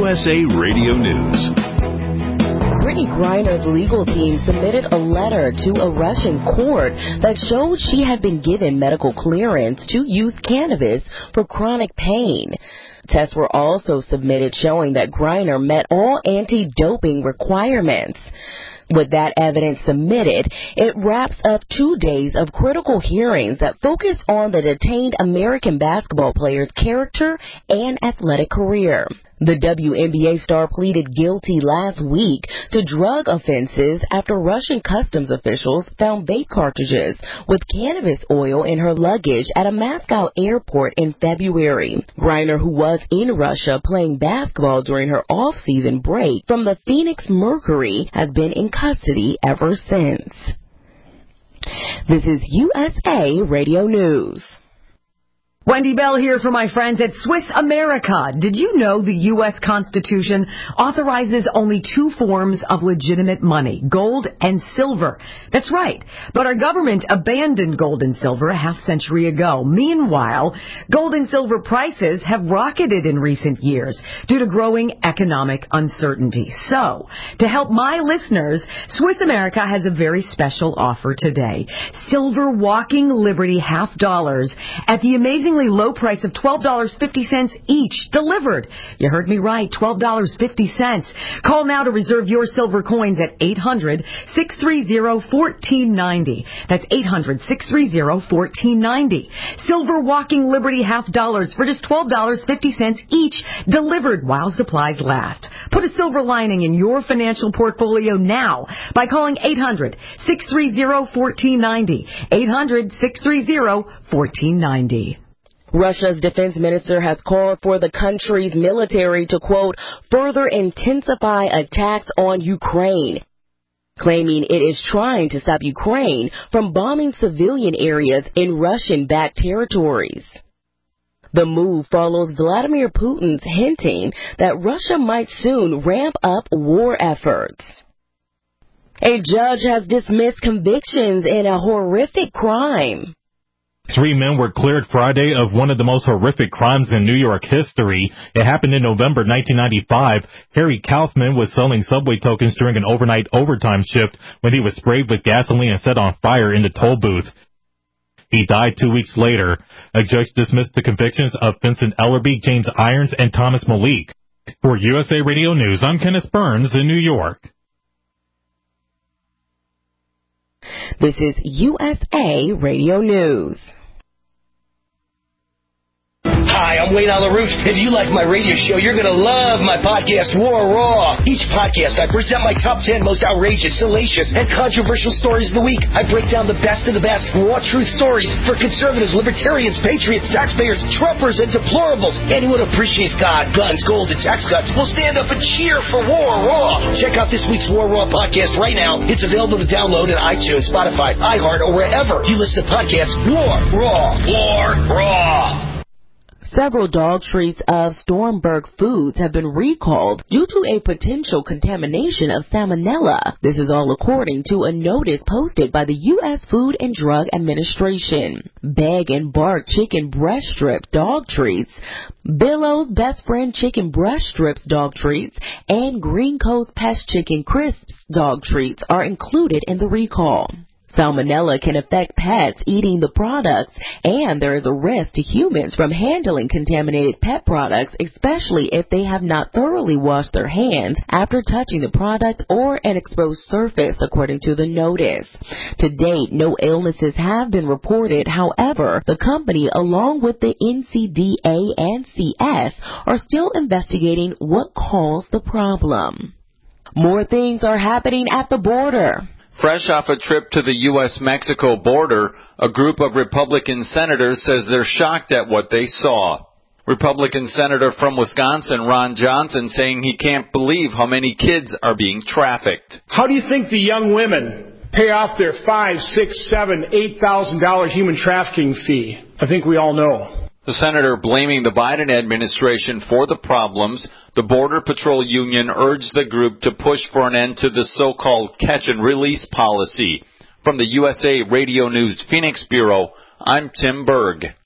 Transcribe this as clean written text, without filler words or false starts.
USA Radio News. Brittany Griner's legal team submitted a letter to a Russian court that showed she had been given medical clearance to use cannabis for chronic pain. Tests were also submitted showing that Griner met all anti-doping requirements. With that evidence submitted, it wraps up 2 days of critical hearings that focus on the detained American basketball player's character and athletic career. The WNBA star pleaded guilty last week to drug offenses after Russian customs officials found vape cartridges with cannabis oil in her luggage at a Moscow airport in February. Griner, who was in Russia playing basketball during her off-season break from the Phoenix Mercury, has been in custody ever since. This is USA Radio News. Wendy Bell here for my friends at Swiss America. Did you know the U.S. Constitution authorizes only 2 forms of legitimate money, gold and silver? That's right. But our government abandoned gold and silver a half-century ago. Meanwhile, gold and silver prices have rocketed in recent years due to growing economic uncertainty. So, to help my listeners, Swiss America has a very special offer today. Silver Walking Liberty $half at the amazingly low price of $12.50 each, delivered. You heard me right, $12.50. Call now to reserve your silver coins at 800-630-1490. That's 800-630-1490. Silver Walking Liberty $half for just $12.50 each, delivered while supplies last. Put a silver lining in your financial portfolio now by calling 800-630-1490. 800-630-1490. Russia's defense minister has called for the country's military to, quote, further intensify attacks on Ukraine, claiming it is trying to stop Ukraine from bombing civilian areas in Russian-backed territories. The move follows Vladimir Putin's hinting that Russia might soon ramp up war efforts. A judge has dismissed convictions in a horrific crime. 3 men were cleared Friday of one of the most horrific crimes in New York history. It happened in November 1995. Harry Kaufman was selling subway tokens during an overnight overtime shift when he was sprayed with gasoline and set on fire in the toll booth. He died 2 weeks later. A judge dismissed the convictions of Vincent Ellerby, James Irons, and Thomas Malik. For USA Radio News, I'm Kenneth Burns in New York. This is USA Radio News. Hi, I'm Wayne Alaroot. If you like my radio show, you're going to love my podcast, War Raw. Each podcast, I present my top 10 most outrageous, salacious, and controversial stories of the week. I break down the best of the best raw truth stories for conservatives, libertarians, patriots, taxpayers, Trumpers, and deplorables. Anyone who appreciates God, guns, gold, and tax cuts will stand up and cheer for War Raw. Check out this week's War Raw podcast right now. It's available to download in iTunes, Spotify, iHeart, or wherever you listen to podcasts. War Raw. War Raw. Several dog treats of Stormberg Foods have been recalled due to a potential contamination of salmonella. This is all according to a notice posted by the U.S. Food and Drug Administration. Bag and Bark Chicken Breast Strip dog treats, Billow's Best Friend Chicken Breast Strips dog treats, and Green Coast Pest Chicken Crisps dog treats are included in the recall. Salmonella can affect pets eating the products, and there is a risk to humans from handling contaminated pet products, especially if they have not thoroughly washed their hands after touching the product or an exposed surface, according to the notice. To date, no illnesses have been reported. However, the company, along with the NCDA and CS, are still investigating what caused the problem. More things are happening at the border. Fresh off a trip to the U.S.-Mexico border, a group of Republican senators says they're shocked at what they saw. Republican Senator from Wisconsin, Ron Johnson, saying he can't believe how many kids are being trafficked. How do you think the young women pay off their $5,000, $6,000, $7,000, $8,000 human trafficking fee? I think we all know. The senator blaming the Biden administration for the problems. The Border Patrol Union urged the group to push for an end to the so-called catch-and-release policy. From the USA Radio News Phoenix Bureau, I'm Tim Berg.